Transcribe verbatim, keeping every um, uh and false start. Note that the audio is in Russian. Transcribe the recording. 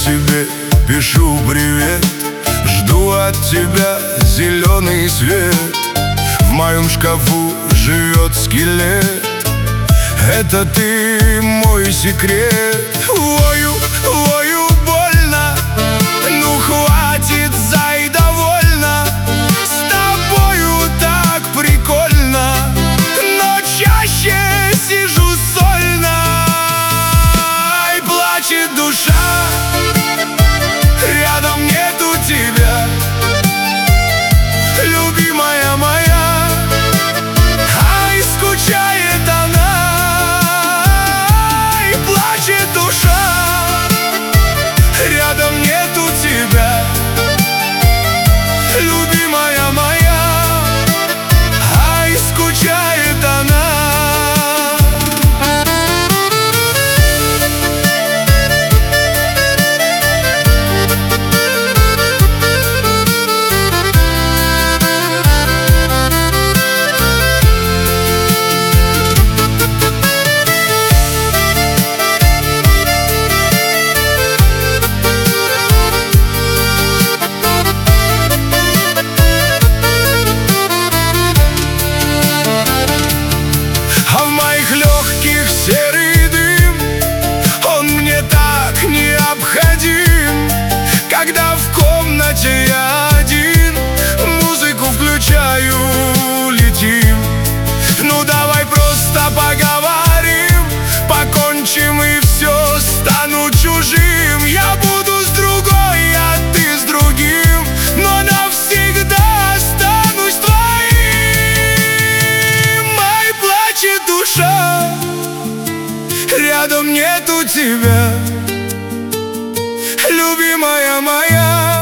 тебе пишу привет, жду от тебя зеленый свет. В моем шкафу живет скелет, это ты мой секрет. Вою, вою больно, ну хватит, зай, довольно. С тобою так прикольно, но чаще сижу сольно. И плачет душа, рядом нету тебя, любимая моя. Ай, скучает она, и плачет душа, рядом нету тебя, любимая моя. Ай, скучает она. Серый дым, он мне так необходим, когда в комнате я один, музыку включаю, летим. Ну давай просто поговорим, покончим и все, стану чужим. Я буду с другой, а ты с другим, но навсегда останусь твоим. Ай, плачет душа, рядом нету тебя, любимая моя.